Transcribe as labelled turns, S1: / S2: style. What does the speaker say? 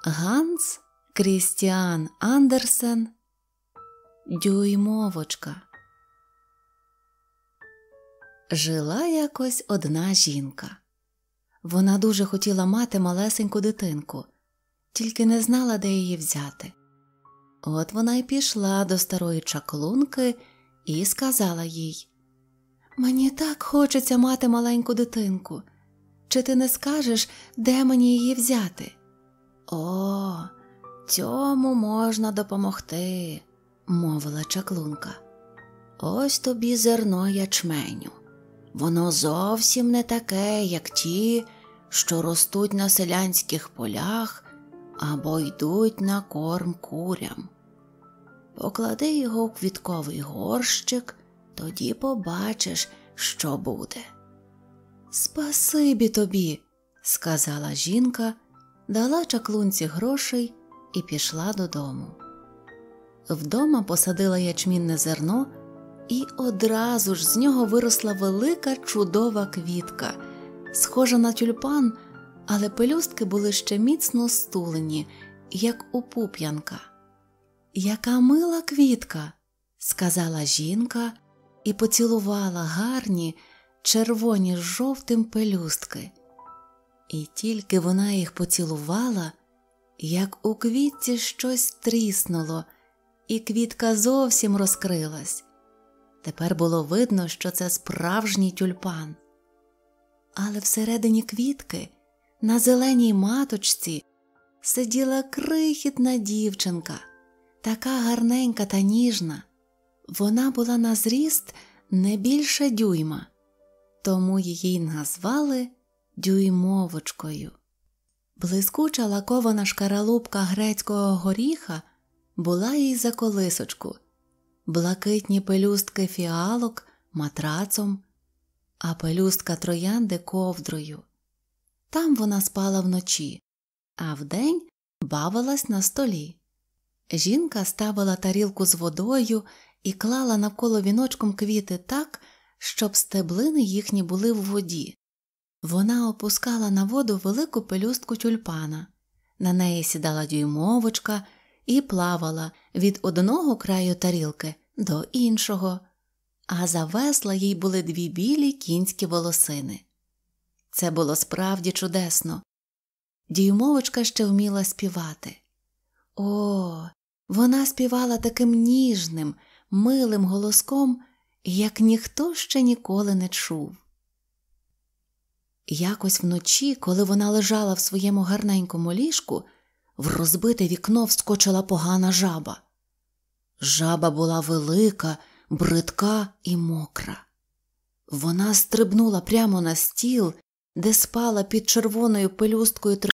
S1: Ганс Крістіан Андерсен «Дюймовочка». Жила якось одна жінка. Вона дуже хотіла мати малесеньку дитинку, тільки не знала, де її взяти. От вона й пішла до старої чаклунки і сказала їй: «Мені так хочеться мати маленьку дитинку. Чи ти не скажеш, де мені її взяти?» «О, цьому можна допомогти», – мовила чаклунка. «Ось тобі зерно ячменю. Воно зовсім не таке, як ті, що ростуть на селянських полях або йдуть на корм курям. Поклади його в квітковий горщик, тоді побачиш, що буде». «Спасибі тобі», – сказала жінка, дала чаклунці грошей і пішла додому. Вдома посадила ячмінне зерно, і одразу ж з нього виросла велика чудова квітка, схожа на тюльпан, але пелюстки були ще міцно стулені, як у пуп'янка. «Яка мила квітка», – сказала жінка і поцілувала гарні, червоні з жовтим пелюстки. І тільки вона їх поцілувала, як у квітці щось тріснуло, і квітка зовсім розкрилась. Тепер було видно, що це справжній тюльпан. Але всередині квітки, на зеленій маточці, сиділа крихітна дівчинка, така гарненька та ніжна. Вона була на зріст не більше дюйма, тому її назвали Дюймовочкою. Блискуча лакована шкаралупка грецького горіха була їй за колисочку, блакитні пелюстки фіалок матрацом, а пелюстка троянди ковдрою. Там вона спала вночі, а вдень бавилась на столі. Жінка ставила тарілку з водою і клала навколо віночком квіти так, щоб стеблини їхні були в воді. Вона опускала на воду велику пелюстку тюльпана. На неї сідала дюймовочка і плавала від одного краю тарілки до іншого, а за весла їй були дві білі кінські волосини. Це було справді чудесно. Дюймовочка ще вміла співати. О, вона співала таким ніжним, милим голоском, як ніхто ще ніколи не чув. Якось вночі, коли вона лежала в своєму гарненькому ліжку, в розбите вікно вскочила погана жаба. Жаба була велика, бридка і мокра. Вона стрибнула прямо на стіл, де спала під червоною пелюсткою